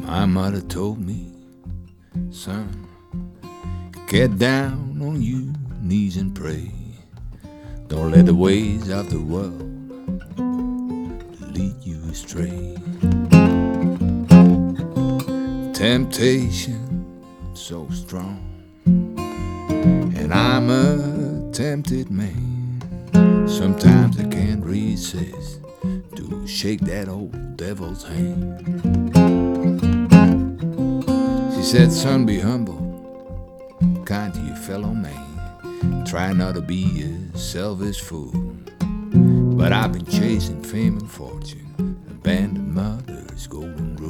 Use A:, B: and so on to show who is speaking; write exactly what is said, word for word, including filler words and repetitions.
A: My mother told me, son, get down on your knees and pray. Don't let the ways of the world lead you astray. Temptation so strong, and I'm a tempted man. Sometimes I can't resist to shake that old devil's hand. She said, son, be humble, kind to your fellow man. Try not to be a selfish fool. But I've been chasing fame and fortune, abandoned